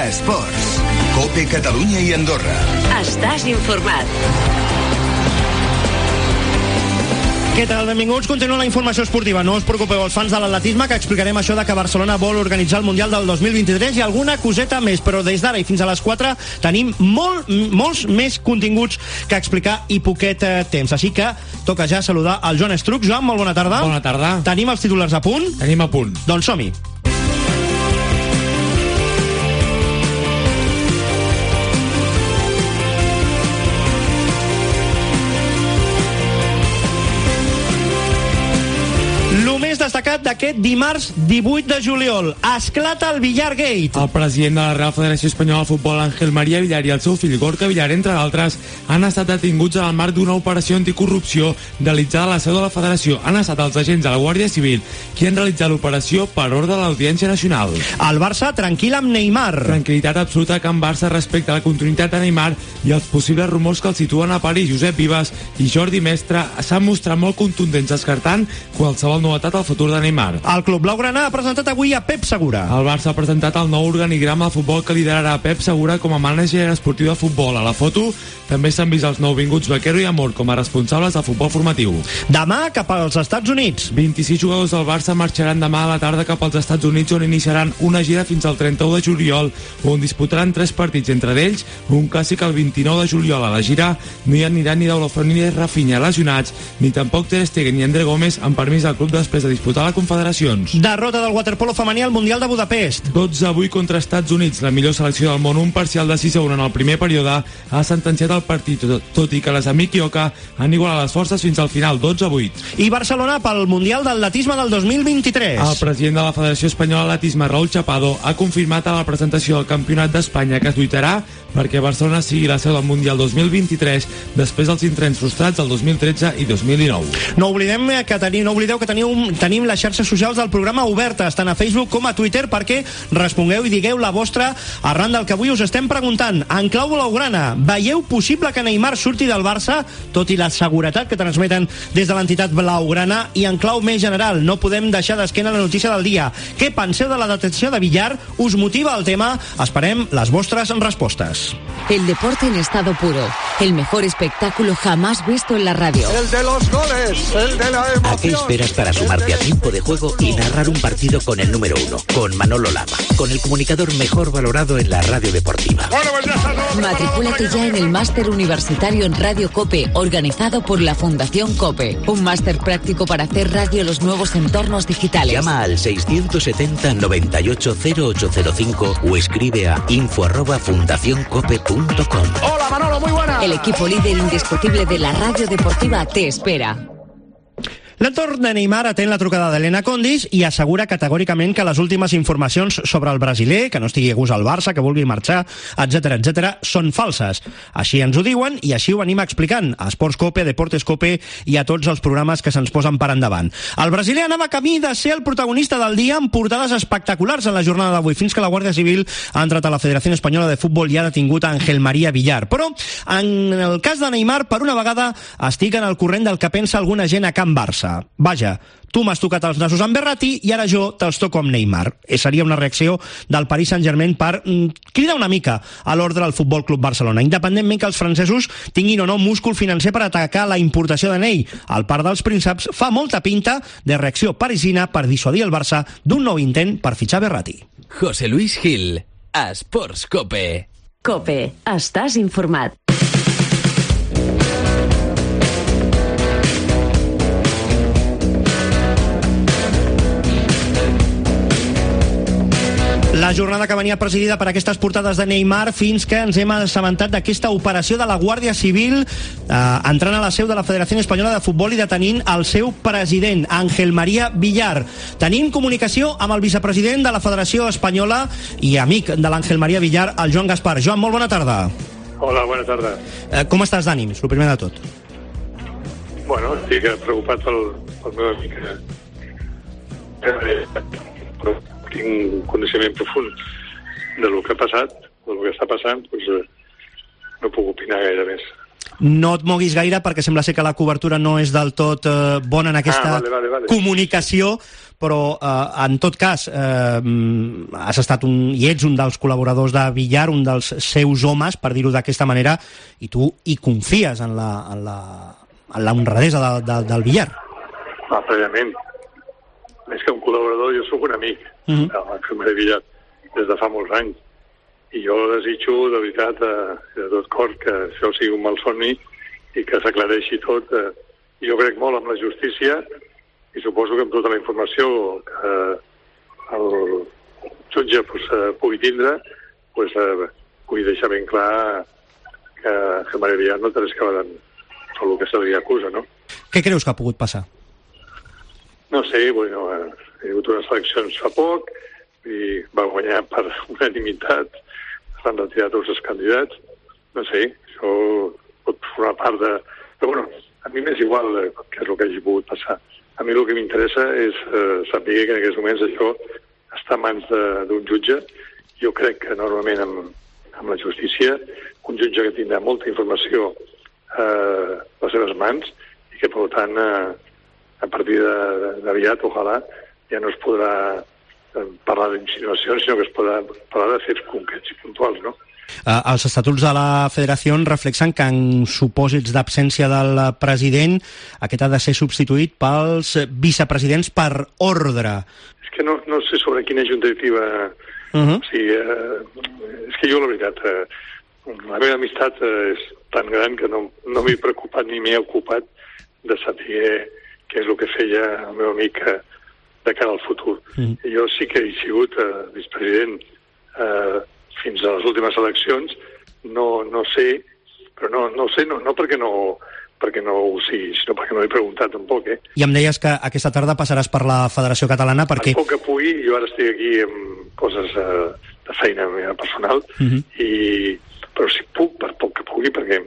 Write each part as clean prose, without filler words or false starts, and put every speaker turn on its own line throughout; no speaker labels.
Esports. COPE Catalunya i Andorra.
Estàs informat.
Què tal? Benvinguts. Continua la informació esportiva. No us preocupeu, els fans de l'atletisme, que explicarem això de que Barcelona vol organitzar el Mundial del 2023 i alguna coseta més, però des d'ara i fins a les 4 tenim molts més continguts que explicar i poquet temps. Així que toca ja saludar el Joan Estruc. Joan, molt bona tarda.
Bona tarda.
Tenim els titulars a punt?
Tenim a punt.
Doncs som-hi. Destacat d'aquest dimarts 18 de juliol. Esclata el Villar Gate.
El president de la Real Federació Espanyola de Futbol, Ángel María Villar, i el seu fill Gorka Villar, entre d'altres, han estat detinguts en el marc d'una operació anticorrupció realitzada a la seu de la Federació. Han estat els agents de la Guàrdia Civil qui han realitzat l'operació per ordre de l'Audiència Nacional.
El Barça tranquil amb Neymar.
Tranquil·litat absoluta a Can Barça respecte a la continuïtat de Neymar i els possibles rumors que el situen a París. Josep Vives i Jordi Mestre s'han mostrat molt contundents, descartant qualsevol novetat al futur de Neymar.
El Club Blaugrana ha presentat avui a Pep Segura.
El Barça ha presentat el nou organigrama de futbol que liderarà Pep Segura com a mànager esportiu de futbol. A la foto també s'han vist els nouvinguts Vaquero i Amor com a responsables del futbol formatiu.
Demà cap als Estats Units.
26 jugadors del Barça marxaran demà a la tarda cap als Estats Units, on iniciaran una gira fins al 31 de juliol, on disputaran 3 partits, entre d'ells un clàssic el 29 de juliol. A la gira no hi aniran ni Deulofeu ni Rafinha lesionats, ni tampoc Ter Stegen ni André Gómez, amb permís del club després de disputar la Confederacions.
Derrota del waterpolo femení al Mundial de Budapest.
12-8 contra Estats Units. La millor selecció del món, un parcial de 6-1 en el primer període, ha sentenciat el partit, tot i que les amic Ioca han igualat les forces fins al final, 12-8.
I Barcelona pel Mundial d'Atletisme del 2023.
El president de la Federació Espanyola d'Atletisme, Raúl Chapado, ha confirmat a la presentació del Campionat d'Espanya que es lluitarà perquè Barcelona sigui la seu del Mundial 2023 després dels intents frustrats del 2013 i 2019.
No oblideu que tenim les xarxes socials del programa obertes, tant a Facebook com a Twitter, perquè respongueu i digueu la vostra arran del que avui us estem preguntant. En clau blaugrana, veieu possible que Neymar surti del Barça, tot i la seguretat que transmeten des de l'entitat blaugrana? I en clau més general, no podem deixar d'esquena la notícia del dia. Què penseu de la detenció de Villar? Us motiva el tema? Esperem les vostres respostes.
El deporte en estado puro. El mejor espectáculo jamás visto en la radio.
El de los goles, el de la emoción.
¿A qué esperas para sumarte a Tiempo de Juego y narrar un partido con el número 1, con Manolo Lama, con el comunicador mejor valorado en la radio deportiva?
Matricúlate ya en el Máster Universitario en Radio COPE, organizado por la Fundación COPE. Un máster práctico para hacer radio en los nuevos entornos digitales.
Llama al 670 98 0805 o escribe a info@fundacioncope.com.
Hola Manolo, muy buena.
El equipo líder indiscutible de la radio deportiva te espera.
L'entorn de Neymar atén la trucada d'Helena Condis i assegura categòricament que les últimes informacions sobre el brasiler, que no estigui a gust al Barça, que vulgui marxar, etc., són falses. Així ens ho diuen i així ho venim explicant a Esports Cope, Deportes Cope i a tots els programes que se'ns posen per endavant. El brasiler anava camí de ser el protagonista del dia amb portades espectaculars en la jornada d'avui, fins que la Guàrdia Civil ha entrat a la Federació Espanyola de Futbol i ha detingut a Ángel María Villar. Però, en el cas de Neymar, per una vegada estic en el corrent del que pensa alguna gent a Can Barça. Vaja, tu m'has tocat els nassos amb Verratti i ara jo te'ls toco amb Neymar. Seria una reacció del Paris Saint-Germain per cridar una mica a l'ordre del Futbol Club Barcelona, independentment que els francesos tinguin o no múscul financer per atacar la importació de Ney. El Parc dels Prínceps fa molta pinta de reacció parisina per dissuadir el Barça d'un nou intent per fitxar Verratti.
José Luis Gil, a Esports Cope.
COPE, estàs informat.
La jornada que venia presidida per aquestes portades de Neymar fins que ens hem assabentat d'aquesta operació de la Guàrdia Civil entrant a la seu de la Federació Espanyola de Futbol i detenint el seu president, Ángel María Villar. Tenim comunicació amb el vicepresident de la Federació Espanyola i amic de l'Ángel María Villar, el Joan Gaspar. Joan, molt bona tarda.
Hola, bona tarda.
Com estàs d'ànims, el primer de tot?
Bueno, estic preocupat pel meu amic. Però tinc coneixement profund de lo que ha passat, del que està passant, doncs no puc opinar gaire més.
No et moguis gaire perquè sembla ser que la cobertura no és del tot bona en aquesta comunicació, però en tot cas has estat i ets un dels col·laboradors de Villar, un dels seus homes, per dir-ho d'aquesta manera, i tu hi confies en la honradesa del Villar.
Prèviament. Més que un col·laborador, jo sóc un amic de l'Àngel Maria Villar des de fa molts anys. I jo desitjo, de veritat, de tot cor, que això sigui un malsomni i que s'aclareixi tot. Jo crec molt en la justícia i suposo que amb tota la informació que el jutge pugui tindre, vull deixar ben clar que Àngel Maria Villar no té res que veure amb el que se li acusa, no?
Què creus que ha pogut passar?
No sé, hi ha hagut unes eleccions fa poc i va guanyar per unanimitat, s'han retirat tots els candidats, no sé, això pot formar part de... Però bueno, a mi m'és igual què és el que hagi pogut passar. A mi el que m'interessa és saber que en aquests moments això està en mans d'un jutge. Jo crec que normalment amb la justícia, un jutge que tindrà molta informació a les seves mans i que, per tant, a partir d'aviat, ojalà, ja no es podrà parlar d'insinuacions, sinó que es podrà parlar de fets concrets i puntuals, no?
Els estatuts de la Federació reflexen que en supòsits d'absència del president aquest ha de ser substituït pels vicepresidents per ordre.
És que no sé sobre quina junta directiva... O sigui, és que jo, la veritat, la meva amistat és tan gran que no m'he preocupat ni m'he ocupat de saber què és el que feia el meu amic de cara al futur. Jo sí que he sigut vicepresident fins a les últimes eleccions, no sé, però no sé, no perquè no ho sigui, sinó perquè no he preguntat tampoc,
I em deies que aquesta tarda passaràs per la Federació Catalana perquè...
Per poc que pugui, jo ara estic aquí amb coses de feina meva personal, però si puc, per poc que pugui, perquè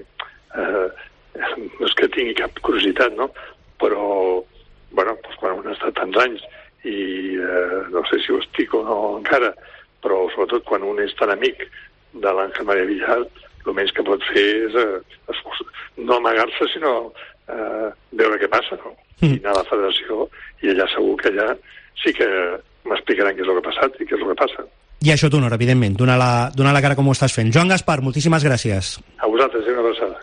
no és que tingui cap curiositat, no? Però, bueno, quan un ha estat tants anys i no sé si ho estic o no encara, però sobretot quan un és tan amic de l'Àngel Maria Villar, el menys que pot fer és no amagar-se, sinó veure què passa, no? I anar a la federació, i allà segur que allà sí que m'explicaran què és el que ha passat i què és el que passa.
I això t'honora, evidentment, donar la cara com ho estàs fent. Joan Gaspar, moltíssimes gràcies.
A vosaltres, una abraçada.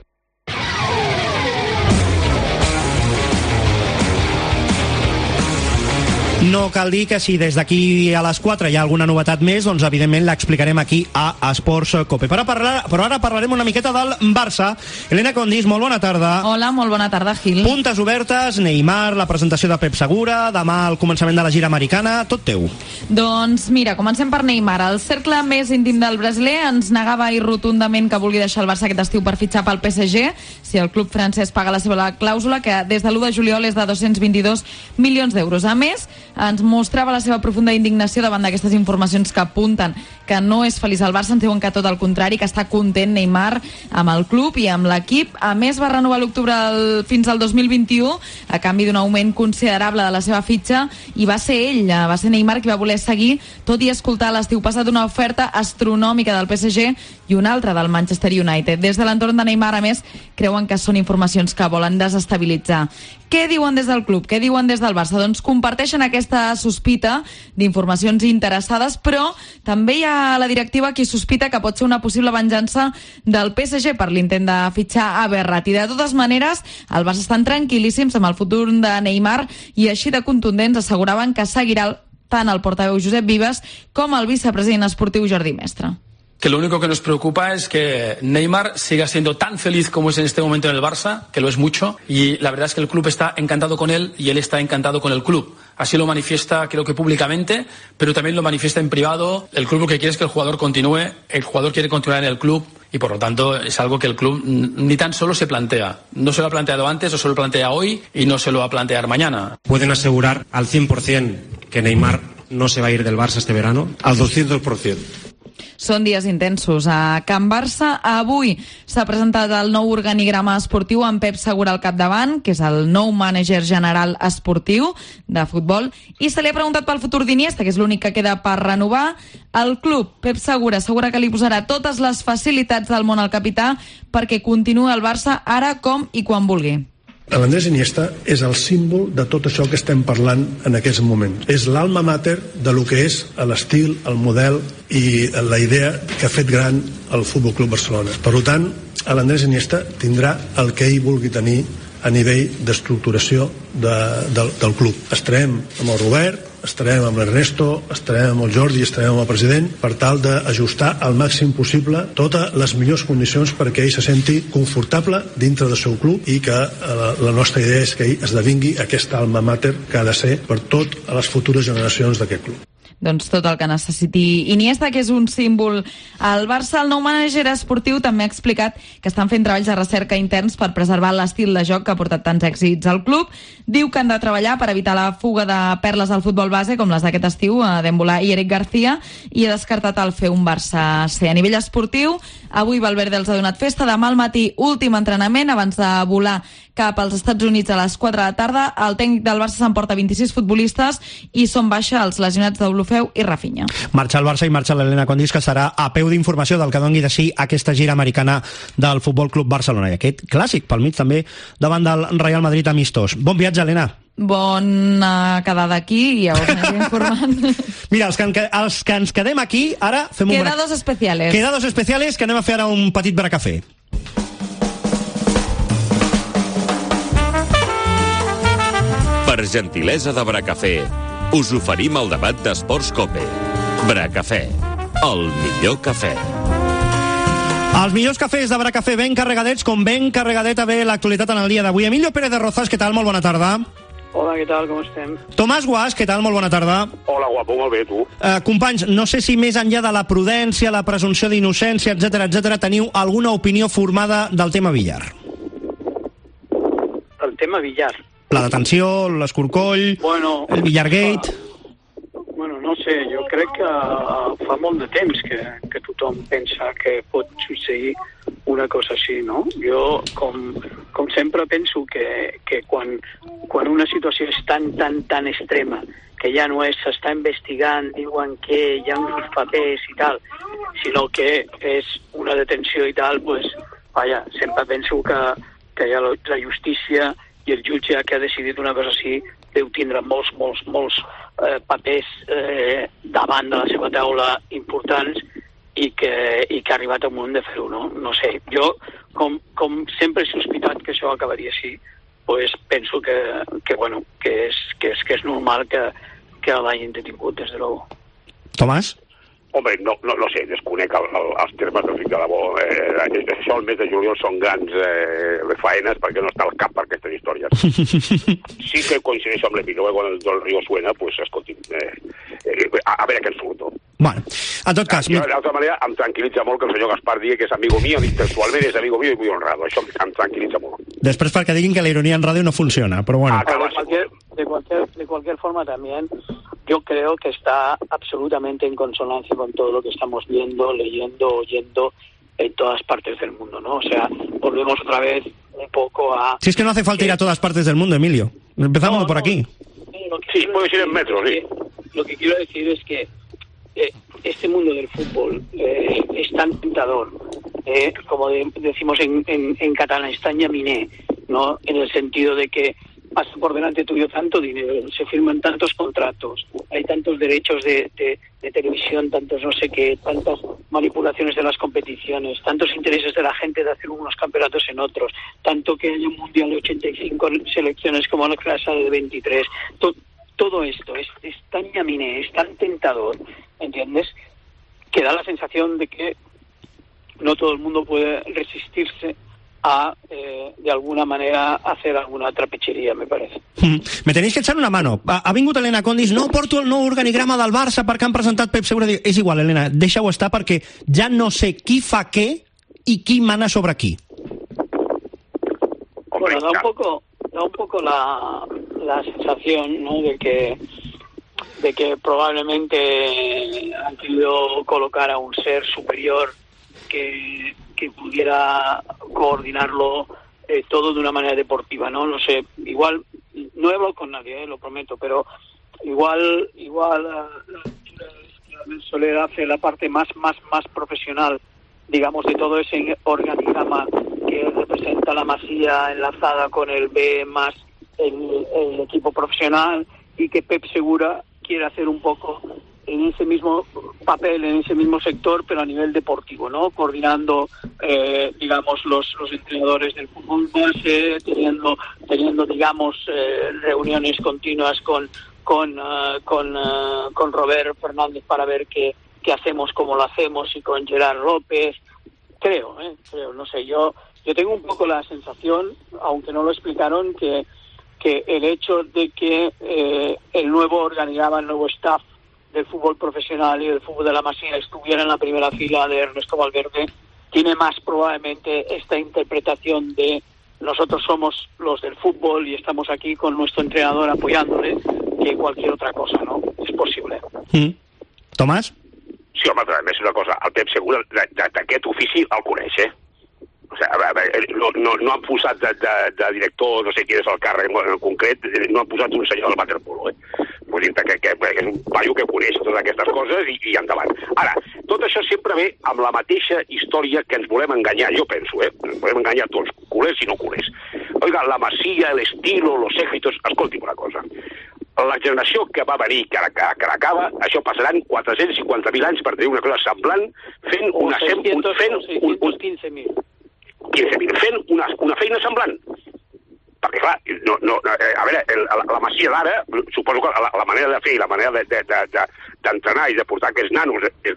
No cal dir que si des d'aquí a les 4 hi ha alguna novetat més, doncs evidentment l'explicarem aquí a Esports Cope. Però ara parlarem una miqueta del Barça. Elena Condis, molt bona tarda.
Hola, molt bona tarda, Gil.
Puntes obertes, Neymar, la presentació de Pep Segura, demà el començament de la gira americana, tot teu.
Doncs mira, comencem per Neymar. El cercle més íntim del brasiler ens negava rotundament que vulgui deixar el Barça aquest estiu per fitxar pel PSG, si el club francès paga la seva clàusula, que des de l'1 de juliol és de 222 milions d'euros. A més, ens mostrava la seva profunda indignació davant d'aquestes informacions que apunten que no és feliç al Barça. Ens diuen que tot el contrari, que està content Neymar amb el club i amb l'equip. A més, va renovar l'octubre fins al 2021 a canvi d'un augment considerable de la seva fitxa, i va ser Neymar qui va voler seguir, tot i escoltar l'estiu passat una oferta astronòmica del PSG i una altra del Manchester United. Des de l'entorn de Neymar, a més, creuen que són informacions que volen desestabilitzar. Què diuen des del club? Què diuen des del Barça? Doncs comparteixen aquesta sospita d'informacions interessades, però també hi ha la directiva qui sospita que pot ser una possible venjança del PSG per l'intent de fitxar a Verratti. De totes maneres, el Barça estan tranquil·líssims amb el futur de Neymar i així de contundents asseguraven que seguirà tant el portaveu Josep Vives com el vicepresident esportiu Jordi Mestre.
Que lo único que nos preocupa es que Neymar siga siendo tan feliz como es en este momento en el Barça, que lo es mucho, y la verdad es que el club está encantado con él y él está encantado con el club. Así lo manifiesta, creo que públicamente, pero también lo manifiesta en privado. El club lo que quiere es que el jugador continúe, el jugador quiere continuar en el club y por lo tanto es algo que el club ni tan solo se plantea. No se lo ha planteado antes, no se lo plantea hoy y no se lo va a plantear mañana.
¿Pueden asegurar al 100% que Neymar no se va a ir del Barça este verano?
Al 200%.
Són dies intensos a Can Barça. Avui s'ha presentat el nou organigrama esportiu amb Pep Segura al capdavant, que és el nou mànager general esportiu de futbol, i se li ha preguntat pel futur d'Iniesta, que és l'únic que queda per renovar. El club, Pep Segura, assegura que li posarà totes les facilitats del món al capità perquè continuï al Barça ara, com i quan vulgui.
L'Andrés Iniesta és el símbol de tot això que estem parlant en aquests moments. És l'alma mater de lo que és l'estil, el model i la idea que ha fet gran el Futbol Club Barcelona. Per tant, l'Andrés Iniesta tindrà el que ell vulgui tenir a nivell d'estructuració del club. Estarem amb el Robert, estarem amb l'Ernesto, estarem amb el Jordi, estarem amb el president, per tal d'ajustar al màxim possible totes les millors condicions perquè ell se senti confortable dintre del seu club i que la nostra idea és que ell esdevingui aquesta alma mater que ha de ser per totes les futures generacions d'aquest club.
Doncs tot el que necessiti Iniesta, que és un símbol al Barça. El nou mànager esportiu també ha explicat que estan fent treballs de recerca interns per preservar l'estil de joc que ha portat tants èxits al club. Diu que han de treballar per evitar la fuga de perles al futbol base, com les d'aquest estiu, Dembélé i Eric García, i ha descartat el fer un Barça C. A nivell esportiu, avui Valverde els ha donat festa. Demà al matí, últim entrenament abans de volar cap als Estats Units a les 4 de la tarda. El tècnic del Barça s'emporta 26 futbolistes i són baixa els lesionats d'Olofeu i Rafinha.
Marxa el Barça i marxa l'Helena Condis, que serà a peu d'informació del que doni de sí aquesta gira americana del Futbol Club Barcelona. I aquest clàssic pel mig també davant del Real Madrid amistós. Bon viatge, Helena.
Bona quedada aquí i ja us aniré informant.
Mira, els que ens quedem aquí, ara fem un...
Quedados especiales.
Quedados especiales, que anem a fer ara un petit bracafé.
Per gentilesa de Bracafé, us oferim el debat d'Esports Cope. Bracafé, el millor cafè.
Els millors cafès de Bracafé ben carregadets, com ben carregadeta ve l'actualitat en el dia d'avui. Emilio Pérez de Rozas, què tal? Molt bona tarda.
Hola, què tal? Com estem?
Tomàs Guas, què tal? Molt bona tarda.
Hola, guapo, molt bé, tu.
Companys, no sé si més enllà de la prudència, la presumpció d'innocència, etc, teniu alguna opinió formada del tema billar?
El tema billar?
La detenció, l'escorcoll, el Billargate...
Bueno, no sé, jo crec que fa molt de temps que tothom pensa que pot succeir una cosa així, no? Jo, com sempre, penso que quan una situació és tan extrema, que ja no s'està investigant, diuen que hi ha uns papers i tal, sinó que és una detenció i tal, pues, vaja, sempre penso que ja la justícia i el jutge que ha decidit una cosa així deu tindre molts papers davant de la seva taula importants i que ha arribat al moment de fer-ho, no? No sé, jo com sempre he sospitat que això acabaria així, pues penso que és normal que l'hagin detingut, des de luego.
Tomàs?
Home, no sé, desconec els termes, no fic de la bo. Això el mes de juliol són grans faenes perquè no està al cap per aquestes històries. Sí que coincideixo amb l'Emilio, quan el río suena, pues escolti'm, a veure què en surto.
Bueno, en tot cas...
D'altra manera, em tranquil·litza molt que el senyor Gaspar digui que és amigo mío, textualment és amigo mío i muy honrado. Això em tranquil·litza molt.
Després perquè diguin que la ironia en ràdio no funciona, però bueno.
De cualquier forma también, yo creo que está absolutamente en consonancia con todo lo que estamos viendo, leyendo, oyendo en todas partes del mundo, ¿no? O sea, volvemos otra vez un poco a...
Si es que no hace falta ir a todas partes del mundo, Emilio. Empezamos por aquí.
Sí, puedes ir en metro, sí.
Lo que quiero decir es que este mundo del fútbol es tan tentador, como decimos en catalán, es tan llaminé, ¿no? En el sentido de que pasa por delante tuyo tanto dinero, se firman tantos contratos, hay tantos derechos de televisión, tantos no sé qué, tantas manipulaciones de las competiciones, tantos intereses de la gente de hacer unos campeonatos en otros, tanto que hay un mundial de 85 selecciones como la clase de 23. Todo esto es tan llaminé, es tan tentador, ¿entiendes? Que da la sensación de que no todo el mundo puede resistirse a, de alguna manera, hacer alguna trapechería, me parece.
Me tenéis que echar una mano. Ha vingut Helena Condis, no porto el nou organigrama del Barça perquè han presentat Pep Segura. És igual, Helena, deixa-ho estar perquè ja no sé qui fa què i qui mana sobre qui.
Bueno, da un poco la sensación, ¿no?, de que de que probablemente han querido colocar a un ser superior que pudiera coordinarlo todo de una manera deportiva, ¿no? No sé, igual, no he hablado con nadie, lo prometo, pero igual la Soler hace la parte más profesional, digamos, de todo ese organigrama que representa la Masía enlazada con el B más el equipo profesional, y que Pep Segura quiere hacer un poco en ese mismo papel, en ese mismo sector, pero a nivel deportivo, ¿no? Coordinando, digamos, los entrenadores del fútbol base, teniendo digamos, reuniones continuas con Robert Fernández para ver qué hacemos, cómo lo hacemos, y con Gerard López. Creo, no sé, yo tengo un poco la sensación, aunque no lo explicaron, que el hecho de que el nuevo organigrama, el nuevo staff del fútbol profesional y del fútbol de la Masía estuviera en la primera fila de Ernesto Valverde, tiene más probablemente esta interpretación de nosotros somos los del fútbol y estamos aquí con nuestro entrenador apoyándole, que cualquier otra cosa, ¿no? És possible.
Tomàs?
Sí, home, però a més una cosa, el Pep Segura d'aquest ofici el coneix, O sigui, no han posat de director, no sé quin és el càrrec en concret, no han posat un senyor del waterpolo, Vull dir que és un paio que coneix totes aquestes coses i endavant. Ara, tot això sempre ve amb la mateixa història que ens volem enganyar, jo penso, Ens volem enganyar tots, culers i no culers. Oiga, la Masía, el estilo, los éxitos... Escolti'm una cosa. La generació que va venir, que acaba, això passaran 450.000 anys per tenir una cosa semblant, fent una...
615.000.
15.000, fent una feina semblant. Perquè, clar, a veure, la Masía d'ara, suposo que la manera de fer i la manera d'entrenar i de portar aquests nanos des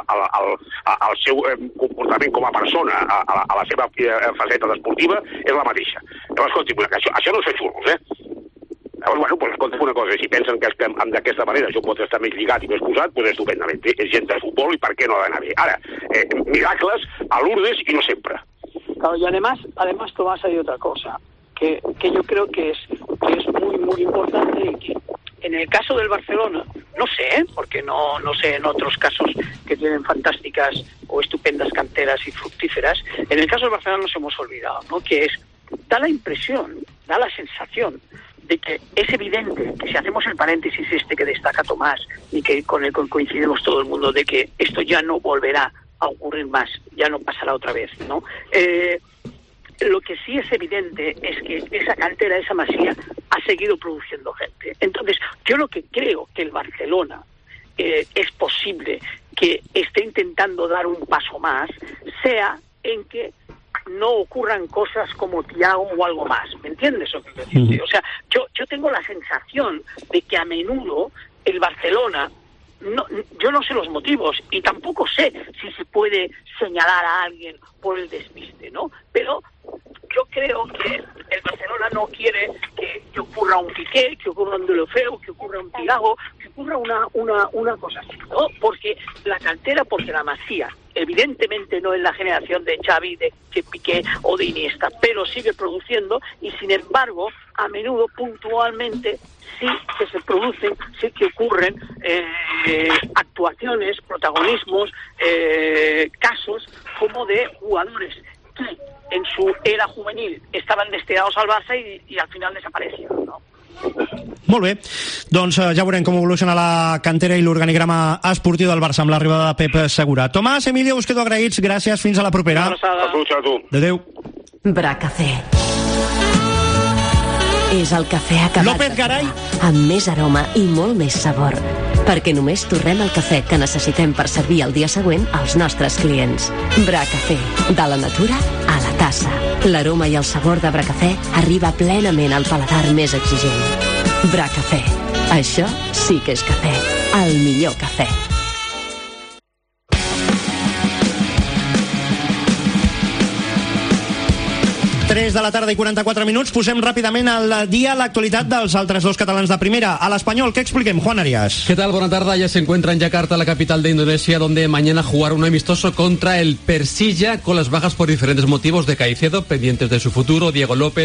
del seu comportament com a persona a la seva faceta esportiva és la mateixa. Llavors, escolti, això no és fer xurros, Llavors, bueno, pues escolta'm una cosa, si pensen que d'aquesta manera això pot estar més lligat i més posat, pues estupendament. És gent de futbol i per què no ha d'anar bé? Ara, miracles a Lourdes y no siempre.
Claro, y además Tomás, hay otra cosa que yo creo que es muy, muy importante, y que en el caso del Barcelona, no sé, porque no sé en otros casos que tienen fantásticas o estupendas canteras y fructíferas, en el caso del Barcelona nos hemos olvidado, ¿no? Que da la impresión, da la sensación de que es evidente que si hacemos el paréntesis que destaca Tomás y que con el que coincidimos todo el mundo, de que esto ya no volverá a ocurrir más, ya no pasará otra vez, ¿no? Lo que sí es evidente es que esa cantera, esa Masía, ha seguido produciendo gente. Entonces, yo lo que creo que el Barcelona es posible que esté intentando dar un paso más, sea en que no ocurran cosas como Thiago o algo más. ¿Me entiendes lo que quiero decirte? O sea, yo tengo la sensación de que a menudo el Barcelona, yo no sé los motivos y tampoco sé si se puede señalar a alguien por el despiste, ¿no? Pero yo creo que el Barcelona no quiere que ocurra un Piqué, que ocurra un Deulofeu, que ocurra un Thiago, que ocurra una cosa así, ¿no? Porque la Masía, evidentemente no es la generación de Xavi, de Piqué o de Iniesta, pero sigue produciendo, y sin embargo, a menudo, puntualmente, sí que se producen, sí que ocurren actuaciones, protagonismos, casos como de jugadores que en su era juvenil estaven destinados al Barça i al final desaparecieron, no?
Molt bé, doncs ja veurem com evoluciona la cantera i l'organigrama esportiu del Barça amb l'arribada de Pep Segura. Tomàs, Emilio, us quedo agraïts, gràcies, fins a la propera. Adéu.
Bracafé. És el cafè acabat
López Garay,
amb més aroma i molt més sabor, perquè només torrem el cafè que necessitem per servir el dia següent als nostres clients. Bracafé, de la natura a la tassa. L'aroma i el sabor de Bracafé arriba plenament al paladar més exigent. Bracafé, això sí que és cafè, el millor cafè.
3 de la tarda i 44 minuts. Posem ràpidament al dia l'actualitat dels altres dos catalans de primera. A l'Espanyol, ¿qué expliquem? Juan Arias.
¿Qué tal? Buena tarde. Ya se encuentra en Yakarta, la capital de Indonesia, donde mañana jugará un amistoso contra el Persija, con las bajas por diferentes motivos de Caicedo, pendientes de su futuro, Diego López,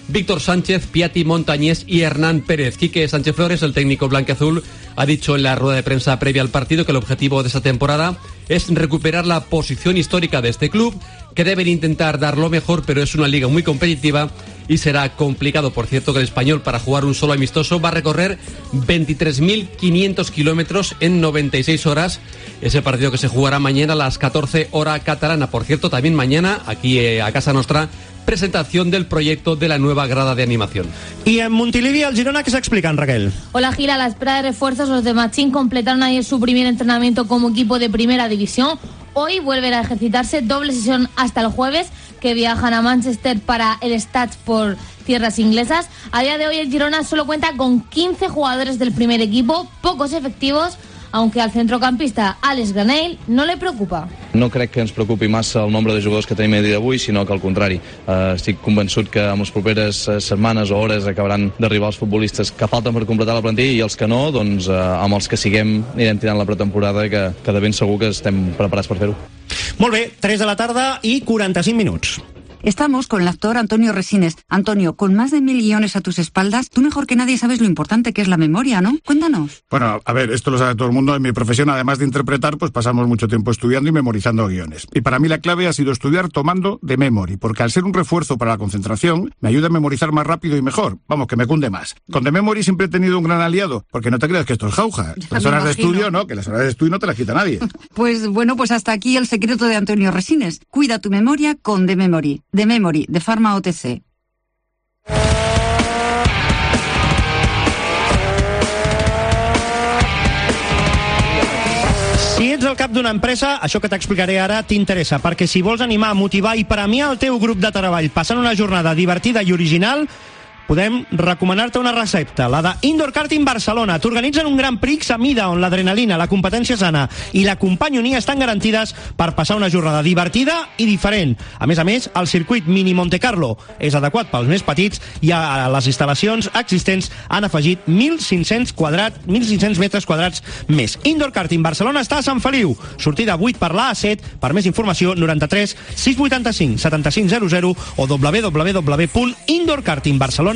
Víctor Sánchez, Piatti, Montañés y Hernán Pérez. Quique Sánchez Flores, el técnico blanquiazul, ha dicho en la rueda de prensa previa al partido que el objetivo de esta temporada es recuperar la posición histórica de este club, que deben intentar dar lo mejor, pero es una liga muy competitiva y será complicado. Por cierto, que el Español, para jugar un solo amistoso, va a recorrer 23.500 kilómetros en 96 horas. Ese partido que se jugará mañana a las 14 hora catalana. Por cierto, también mañana, aquí a casa nostra, presentación del proyecto de la nueva grada de animación.
Y en Montilivi, el Girona, ¿qué se explican, Raquel?
Hola, Gil. A la espera de refuerzos, los de Machín completaron ayer su primer entrenamiento como equipo de primera división. Hoy vuelven a ejercitarse, doble sesión hasta el jueves, que viajan a Manchester para el Stade por tierras inglesas. A día de hoy el Girona solo cuenta con 15 jugadores del primer equipo, pocos efectivos, aunque al centrocampista Alex Granell no le preocupa.
No crec que ens preocupi massa el nombre de jugadors que tenim a dia d'avui, sinó que al contrari. Estic convençut que en les properes setmanes o hores acabaran d'arribar els futbolistes que falten per completar la plantilla, i els que no, doncs amb els que siguem anirem tirant la pretemporada, que de ben segur que estem preparats per fer-ho.
Molt bé, 3 de la tarda i 45 minuts.
Estamos con el actor Antonio Resines. Antonio, con más de 1.000 guiones a tus espaldas, tú mejor que nadie sabes lo importante que es la memoria, ¿no? Cuéntanos.
Bueno, a ver, esto lo sabe todo el mundo. En mi profesión, además de interpretar, pues pasamos mucho tiempo estudiando y memorizando guiones. Y para mí la clave ha sido estudiar tomando The Memory, porque al ser un refuerzo para la concentración, me ayuda a memorizar más rápido y mejor. Vamos, que me cunde más. Con The Memory siempre he tenido un gran aliado, porque no te creas que esto es jauja. Las horas de estudio, no, que las horas de estudio no te las quita nadie.
Pues bueno, pues hasta aquí el secreto de Antonio Resines. Cuida tu memoria con The Memory. The Memory, de Pharma OTC.
Si ets el cap d'una empresa, això que t'explicaré ara t'interessa, perquè si vols animar, motivar i premiar el teu grup de treball passant una jornada divertida i original, podem recomanar-te una recepta, la de Indoor Karting Barcelona. T'organitzen un Grand Prix a mida on l'adrenalina, la competència sana i la companyonia estan garantides per passar una jornada divertida i diferent. A més, el circuit Mini Monte Carlo és adequat pels més petits i a les instal·lacions existents han afegit 1.500 metres quadrats més. Indoor Karting Barcelona està a Sant Feliu, sortida 8 per la A7. Per més informació, 93 685 7500 o www.indoorkartingbarcelona.com.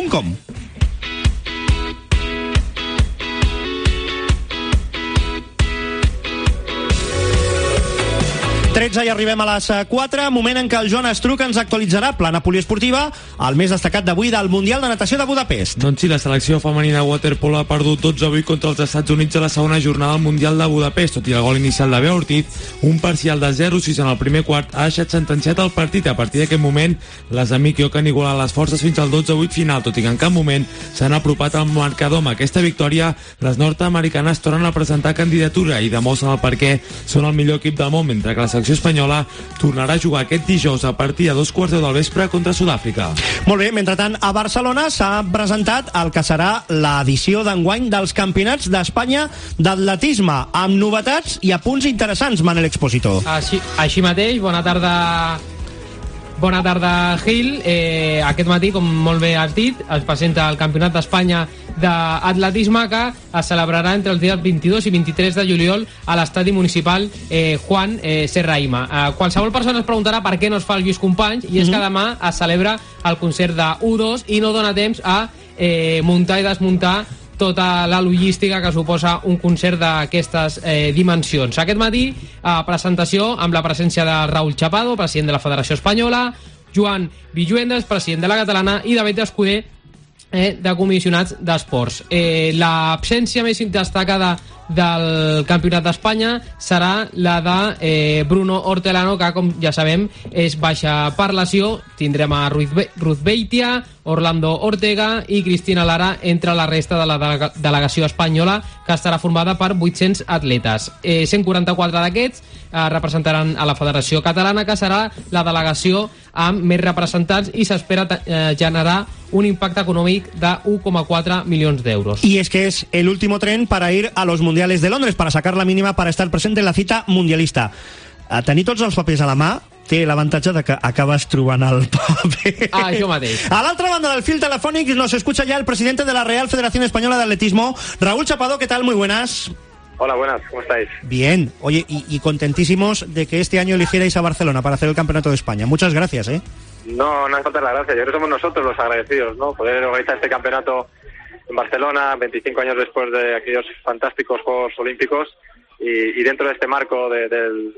13 i arribem a les 4, moment en què el Joan Estruc ens actualitzarà plana poliesportiva, el més destacat d'avui del Mundial de Natació de Budapest.
Doncs sí, la selecció femenina de waterpolo ha perdut 12-8 contra els Estats Units a la segona jornada del Mundial de Budapest. Tot i el gol inicial de Bea Ortiz, un parcial de 0-6 en el primer quart ha deixat sentenciat el partit. A partir d'aquest moment, les de Mikio han igualat les forces fins al 12-8 final, tot i que en cap moment s'han apropat al marcador. Amb aquesta victòria, les nord-americanes tornen a presentar candidatura i demostren el perquè són el millor equip del món, mentre que la selecció espanyola tornarà a jugar aquest dijous a partir de 2:15 del vespre contra Sud-àfrica.
Molt bé, mentrestant, a Barcelona s'ha presentat el que serà l'edició d'enguany dels Campionats d'Espanya d'atletisme, amb novetats i apunts interessants, Manel Expositor.
Així mateix, bona tarda, Gil. Aquest matí, com molt bé has dit, es presenta el Campionat d'Espanya d'atletisme, que es celebrarà entre els dies 22 i 23 de juliol a l'estadi municipal Juan Serrahima. Qualsevol persona es preguntarà per què no es fa el Lluís Companys, i és que demà es celebra el concert de U2 i no dona temps a muntar i desmuntar tota la logística que suposa un concert d'aquestes dimensions. Aquest matí, presentació amb la presència de Raúl Chapado, president de la Federació Espanyola, Joan Villuendas, president de la Catalana, i David Escuder, de comissionats d'esports. L'absència més destacada del Campionat d'Espanya serà la de Bruno Hortelano, que, com ja sabem, és baixa per lesió. Tindrem a Ruth Beitia, Orlando Ortega i Cristina Lara entre la resta de la delegació espanyola, que estarà formada per 800 atletes. 144 d'aquests representaran a la Federació Catalana, que serà la delegació amb més representants, i s'espera generar un impacte econòmic de 1,4 milions d'euros.
Y es que es el último tren para ir a los Mundiales de Londres, para sacar la mínima para estar presente en la cita mundialista. A tenir tots els papers a la mà té l'avantatge de que acabes trobant el paper.
Això mateix.
A l'altra banda del fil telefònic nos escucha ya el presidente de la Real Federación Española de Atletismo, Raúl Chapado. ¿Qué tal? Muy buenas.
Hola, buenas, ¿cómo estáis?
Bien, oye, y contentísimos de que este año eligierais a Barcelona para hacer el Campeonato de España. Muchas gracias,
No hace falta la gracia, yo creo que somos nosotros los agradecidos, ¿no? Poder organizar este campeonato en Barcelona, 25 años después de aquellos fantásticos Juegos Olímpicos, y dentro de este marco del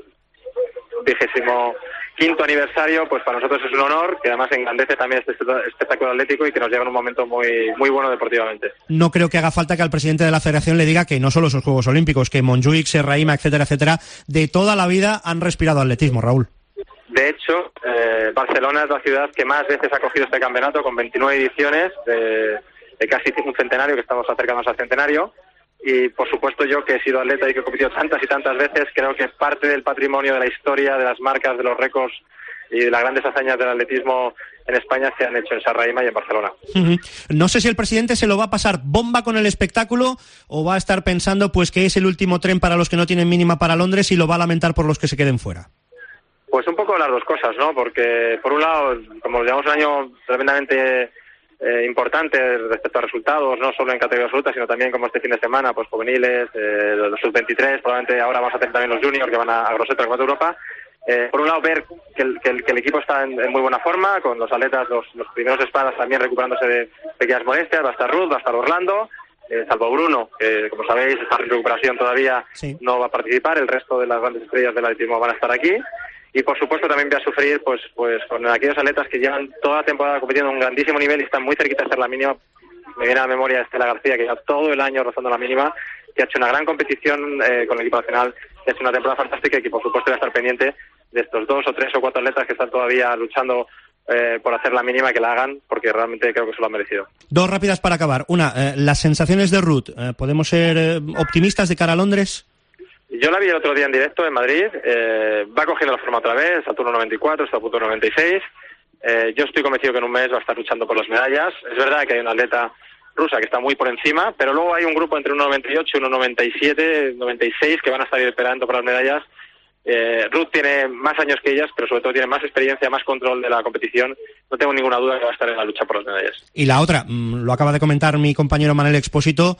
25º aniversario, pues para nosotros es un honor, que además engrandece también este espectáculo atlético y que nos lleva en un momento muy, muy bueno deportivamente.
No creo que haga falta que al presidente de la Federación le diga que no solo esos Juegos Olímpicos, que Montjuïc, Serraima, etcétera, etcétera, de toda la vida han respirado atletismo, Raúl.
De hecho, Barcelona es la ciudad que más veces ha cogido este campeonato, con 29 ediciones de casi un centenario, que estamos acercándonos al centenario. Y, por supuesto, yo que he sido atleta y que he competido tantas y tantas veces, creo que parte del patrimonio de la historia, de las marcas, de los récords y de las grandes hazañas del atletismo en España se han hecho en Serraima y en Barcelona.
No sé si el presidente se lo va a pasar bomba con el espectáculo o va a estar pensando pues que es el último tren para los que no tienen mínima para Londres y lo va a lamentar por los que se queden fuera.
Pues un poco las dos cosas, ¿no? Porque, por un lado, como llevamos un año tremendamente importante respecto a resultados, no solo en categoría absoluta, sino también como este fin de semana, pues juveniles, los sub-23, probablemente ahora vamos a tener también los juniors que van a Grosseto, al Campeonato de Europa. Por un lado, ver que el equipo está en muy buena forma, con los atletas, los primeros espadas también recuperándose de pequeñas molestias. Va a estar Ruth, va a estar Orlando, salvo Bruno, que como sabéis está en recuperación todavía, sí, no va a participar. El resto de las grandes estrellas del atletismo van a estar aquí. Y por supuesto también voy a sufrir pues con aquellos atletas que llevan toda la temporada compitiendo a un grandísimo nivel y están muy cerquita de hacer la mínima. Me viene a la memoria Estela García, que lleva todo el año rozando la mínima, que ha hecho una gran competición con el equipo nacional, que ha hecho una temporada fantástica y que por supuesto voy a estar pendiente de estos 2 o 3 o 4 atletas que están todavía luchando por hacer la mínima, que la hagan, porque realmente creo que se lo han merecido. 2 rápidas para acabar. Una, las sensaciones de Ruth. ¿Podemos ser optimistas de cara a Londres? Yo la vi el otro día en directo en Madrid, va cogiendo la forma otra vez, está turno 94, está a punto 96. Yo estoy convencido que en un mes va a estar luchando por las medallas. Es verdad que hay una atleta rusa que está muy por encima, pero luego hay un grupo entre 1,98, 1,97, 96 que van a estar esperando por las medallas. Ruth tiene más años que ellas, pero sobre todo tiene más experiencia, más control de la competición. No tengo ninguna duda que va a estar en la lucha por las medallas. Y la otra, lo acaba de comentar mi compañero Manel Expósito,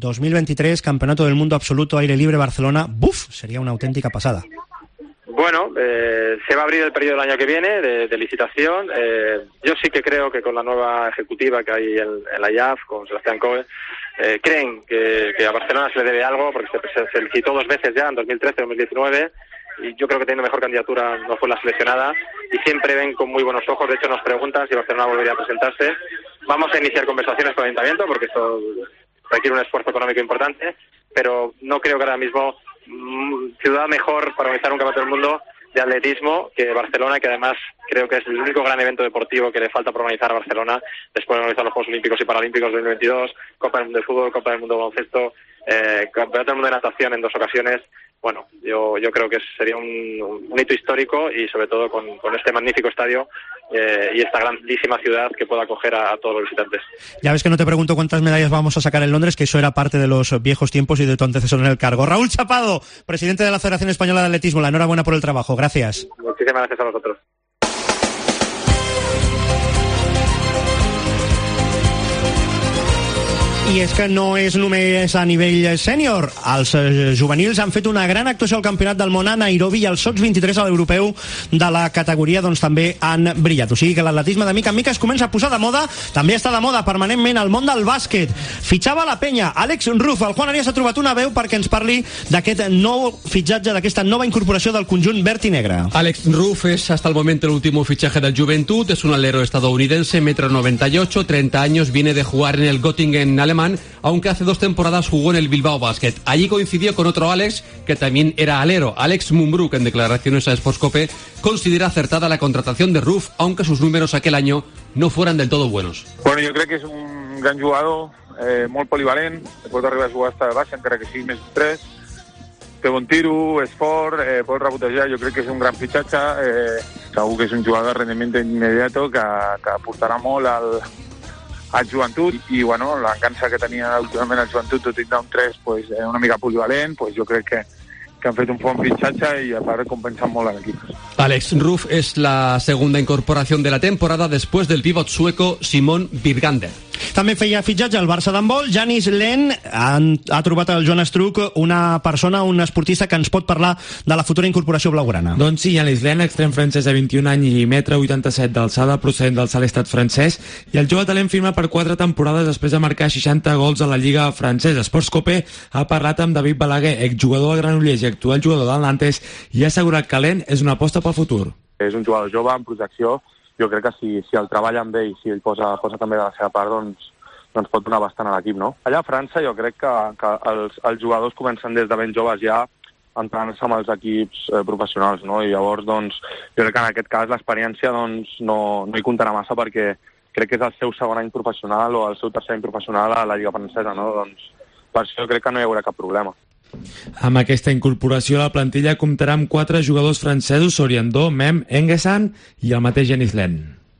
2023, Campeonato del Mundo Absoluto, Aire Libre, Barcelona. ¡Buf! Sería una auténtica pasada. Bueno, se va a abrir el periodo del año que viene de licitación. Yo sí que creo que con la nueva ejecutiva que hay en la IAF, con Sebastián Coe, creen que a Barcelona se le debe algo, porque se licitó 2 veces ya, en 2013 y 2019, y yo creo que teniendo mejor candidatura no fue la seleccionada, y siempre ven con muy buenos ojos. De hecho, nos preguntan si Barcelona volvería a presentarse. Vamos a iniciar conversaciones con el Ayuntamiento, porque esto requiere un esfuerzo económico importante, pero no creo que ahora mismo ciudad mejor para organizar un campeonato del mundo de atletismo que Barcelona, que además creo que es el único gran evento deportivo que le falta por organizar a Barcelona, después de organizar los Juegos Olímpicos y Paralímpicos 2022, Copa del Mundo de Fútbol, Copa del Mundo de Baloncesto, Campeonato del Mundo de Natación en 2 ocasiones. Bueno, yo creo que sería un hito histórico, y sobre todo con este magnífico estadio y esta grandísima ciudad que pueda acoger a todos los visitantes. Ya ves que no te pregunto cuántas medallas vamos a sacar en Londres, que eso era parte de los viejos tiempos y de tu antecesor en el cargo. Raúl Chapado, presidente de la Federación Española de Atletismo, la enhorabuena por el trabajo. Gracias. Muchísimas gracias a vosotros. I és que no és només a nivell sènior. Els juvenils han fet una gran actuació al Campionat del Món a Nairobi, i els sots 23 a l'europeu de la categoria doncs també han brillat. O sigui que l'atletisme de mica en mica es comença a posar de moda. També està de moda permanentment el món del bàsquet. Fitxava la penya Àlex Ruf. El Juan Arias ha trobat una veu perquè ens parli d'aquest nou fitxatge, d'aquesta nova incorporació del conjunt verd i negre.
Alex Ruf es hasta el momento el último fichaje del Juventud. Es un alero estadounidense, 1,98 m, 30 años, viene de jugar en el Göttingen alemán, aunque hace 2 temporadas jugó en el Bilbao Basket. Allí coincidió con otro Alex, que también era alero. Alex Mumbrú, que en declaraciones a Sportscope considera acertada la contratación de Ruf, aunque sus números aquel año no fueran del todo buenos.
Bueno, jo crec que és un gran jugador, molt polivalent, pot arribar a jugar hasta de baixa, encara que sigui més 3, té bon tiro, és fort, pot rebotejar. Jo crec que és un gran fitxatge, segur que és un jugador de rendiment immediat que aportarà molt al joventut, i bueno, l'encança que tenia últimament el joventut, tot i que un 3 pues, una mica polivalent, pues, jo crec que han fet un bon fitxatge i a part compensen molt l'equip.
Alex Ruf es la segunda incorporación de la temporada después del pívot sueco Simon Birgander.
També feia fitxatge al Barça d'handbol. Janis Len ha trobat el Joan Struck una persona, un esportista que ens pot parlar de la futura incorporació blaugrana.
Doncs sí, Janis Len, extrem francès de 21 anys i 1,87 m d'alçada, procedent del Salt Estat francès, i el jove talent firma per 4 temporades després de marcar 60 gols a la Lliga francesa. Sports Cope ha parlat amb David Balaguer, exjugador de Granollers i actual jugador del Nantes, i ha assegurat que Len és una aposta pel futur.
És un jugador jove en projecció. Jo crec que si el treballa amb ell, si ell posa també de la seva part, doncs pot donar bastant a l'equip, no? Allà a França jo crec que els jugadors comencen des de ben joves ja entrant-se amb els equips professionals, no? I llavors, doncs, jo crec que en aquest cas l'experiència no hi comptarà massa perquè crec que és el seu segon any professional o el seu tercer any professional a la Lliga francesa, no? Doncs per això crec que no hi haurà cap problema.
Amb aquesta incorporació la plantilla comptarà amb 4 jugadors francesos, Soriandó, Mem, Engesan i el mateix Janis Len.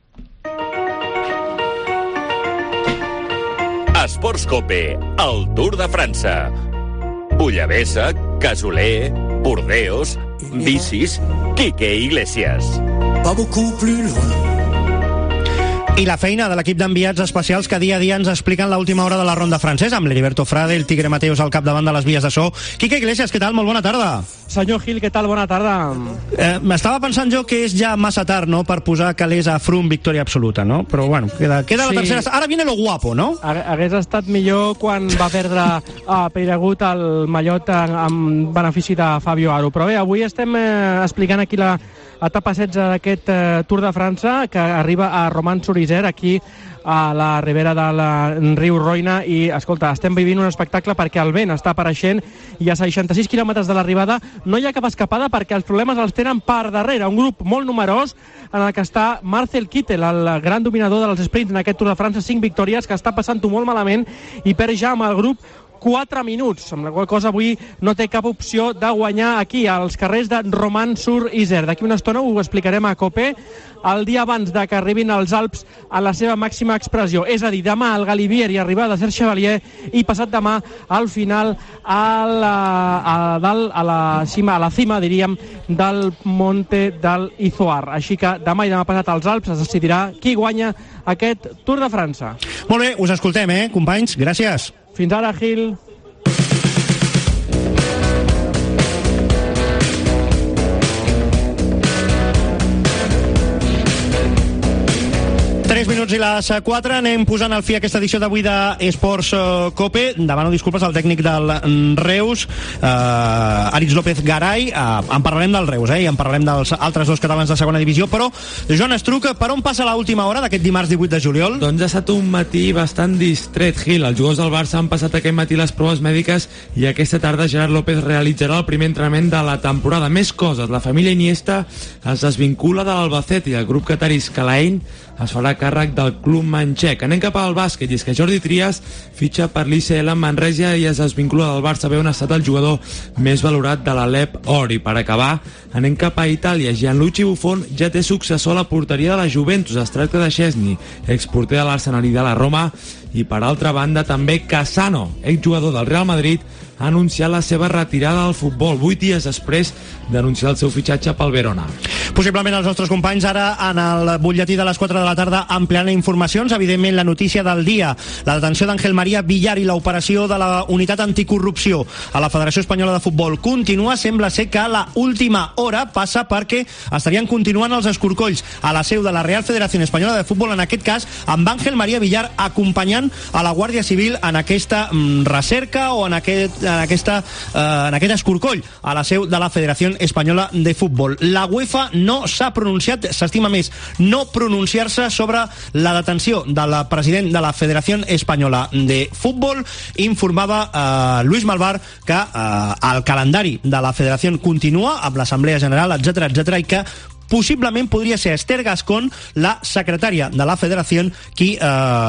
Esports Cope, el Tour de França. Bullabessa, Casoler, Burdeos, bicis, Quique Iglesias.
Pas beaucoup plus loin.
I la feina de l'equip d'enviats especials que dia a dia ens expliquen l'última hora de la ronda francesa, amb l'Heriberto Frade, el Tigre Mateus al capdavant de les vies de so. Quique Iglesias, què tal? Molt bona tarda.
Senyor Gil, què tal? Bona tarda.
M'estava pensant jo que és ja massa tard, no?, per posar calés a Froome victòria absoluta, no? Però, bueno, queda la tercera. Ara viene lo guapo, no?
Hagués estat millor quan va perdre a Peyregut el mallot en benefici de Fabio Aru. Però bé, avui estem explicant aquí la etapa 16 d'aquest Tour de França, que arriba a Romans-sur-Isère, aquí a la ribera del riu Roine, i, escolta, estem vivint un espectacle perquè el vent està apareixent i a 66 quilòmetres de l'arribada no hi ha cap escapada perquè els problemes els tenen per darrere. Un grup molt numerós en el que està Marcel Kittel, el gran dominador dels sprints en aquest Tour de França, 5 victòries, que està passant-ho molt malament i perd ja amb el grup 4 minuts, amb la qual cosa avui no té cap opció de guanyar aquí als carrers de Romans-sur-Isère. D'aquí una estona ho explicarem a COPE, el dia abans de que arribin els Alps a la seva màxima expressió, és a dir, demà al Galibier i arribada a Serge Chevalier, i passat demà al final a la cima, diríem, del Monte del Izoar. Així que demà i demà passat als Alps es decidirà qui guanya aquest Tour de França.
Molt bé, us escoltem, companys? Gràcies.
Fins ara, Gil.
3 minuts i les 4, anem posant al fi aquesta edició d'avui d'Esports Cope. Demano disculpes al tècnic del Reus, Aritz López Garay. En parlarem del Reus, i en parlarem dels altres dos catalans de segona divisió, però Joan Struck, per on passa l'última hora d'aquest dimarts 18 de juliol?
Doncs ha estat un matí bastant distret, Gil. Els jugadors del Barça han passat aquest matí les proves mèdiques i aquesta tarda Gerard López realitzarà el primer entrenament de la temporada. Més coses, la família Iniesta es desvincula de l'Albacete i el grup qatari Scalain es farà càrrec del club manxec. Anem cap al bàsquet, i és que Jordi Trias fitxa per l'ICL en Manresa i es desvincula del Barça, on ha estat el jugador més valorat de l'Alep Or. I per acabar, anem cap a Itàlia. Gianluigi Buffon ja té successor a la porteria de la Juventus. Es tracta de Szczesny, exporter de l'Arsenal i de la Roma. I per altra banda també Cassano, exjugador del Real Madrid, ha anunciat la seva retirada del futbol 8 dies després d'anunciar el seu fitxatge pel Verona.
Possiblement els nostres companys ara en el butlletí de les 4 de la tarda ampliant informacions. Evidentment la notícia del dia, la detenció d'Àngel María Villar i l'operació de la unitat anticorrupció a la Federació Espanyola de Futbol continua. Sembla ser que la última hora passa perquè estarien continuant els escorcolls a la seu de la Real Federació Espanyola de Futbol, en aquest cas amb Àngel María Villar acompanyant a la Guàrdia Civil en aquesta recerca o en aquest escorcoll a la seu de la Federació Espanyola de Futbol. La UEFA no s'ha pronunciat, s'estima més no pronunciar-se sobre la detenció del president de la Federació Espanyola de Futbol. Informava Luis Malvar que el calendari de la Federació continua amb l'Assemblea General, etc, i que possiblement podria ser Esther Gascón, la secretària de la Federació, qui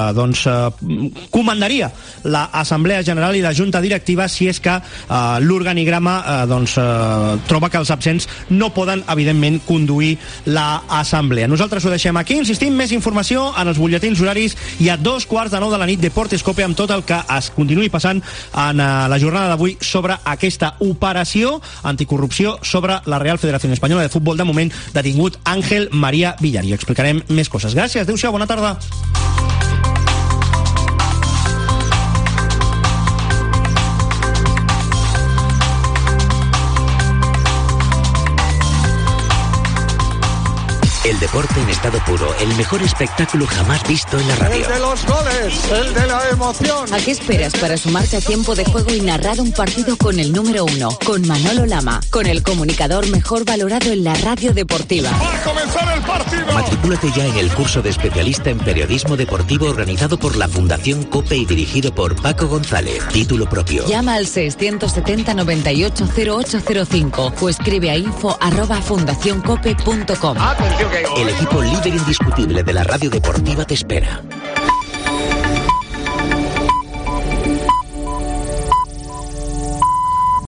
comandaria l'Assemblea General i la Junta Directiva si és que l'organigrama troba que els absents no poden, evidentment, conduir l'Assemblea. Nosaltres ho deixem aquí. Insistim, més informació en els butlletins horaris i a 2:15 de la nit Deportes Cope amb tot el que es continuï passant en la jornada d'avui sobre aquesta operació anticorrupció sobre la Real Federació Espanyola de Futbol. De moment, detingut Àngel María Villar. I explicarem més coses. Gràcies, adéu-siau, bona tarda.
El deporte en estado puro, el mejor espectáculo jamás visto en la radio.
El de los goles, el de la emoción.
¿A qué esperas para sumarte a tiempo de juego y narrar un partido con el número 1? Con Manolo Lama, con el comunicador mejor valorado en la radio deportiva.
¡Va a comenzar el partido!
Matricúlate ya en el curso de especialista en periodismo deportivo organizado por la Fundación COPE y dirigido por Paco González. Título propio.
Llama al 670 98 0805 o escribe a info@fundacioncope.com.
El equipo líder indiscutible de la radio deportiva te espera.